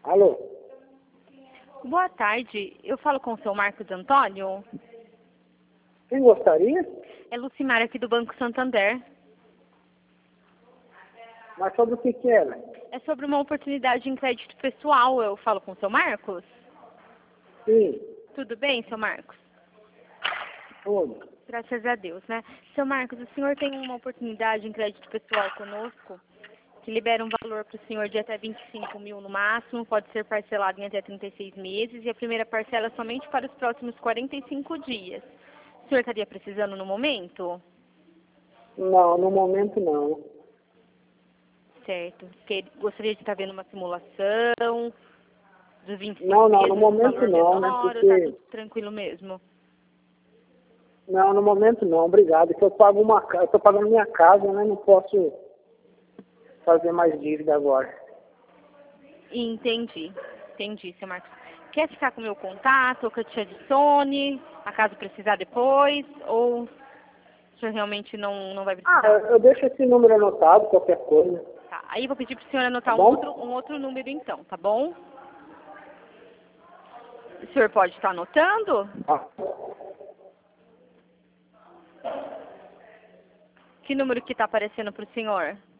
Alô? Boa tarde, eu falo com o seu Marcos Antônio. Quem gostaria? É Lucimar aqui do Banco Santander. Mas sobre o que era? É sobre uma oportunidade em crédito pessoal. Eu falo com o seu Marcos? Sim, Tudo bem, seu Marcos? tudo. Graças a Deus, né? Seu Marcos, o senhor tem uma oportunidade em crédito pessoal conosco que libera um valor para o senhor de até 25 mil no máximo, pode ser parcelado em até 36 meses e a primeira parcela é somente para os próximos 45 dias. O senhor estaria precisando no momento? Não, no momento não. Certo. Porque gostaria de estar vendo uma simulação dos 25 Não, meses, no um momento valor não, né? menor, ou tá Porque... tudo tranquilo mesmo? Não, no momento não, obrigado. Que eu pago eu tô pagando minha casa, né? Não posso fazer mais dívida agora. Entendi. Entendi, seu Marcos. Quer ficar com o meu contato, ou que eu te adicione, acaso precisar depois, ou o senhor realmente não vai Ah, precisar? eu deixo esse número anotado, qualquer coisa. Tá, aí eu vou pedir para o senhor Tá anotar um bom? outro número então, tá bom? O senhor pode estar anotando? Ah, Que número que está aparecendo para o senhor?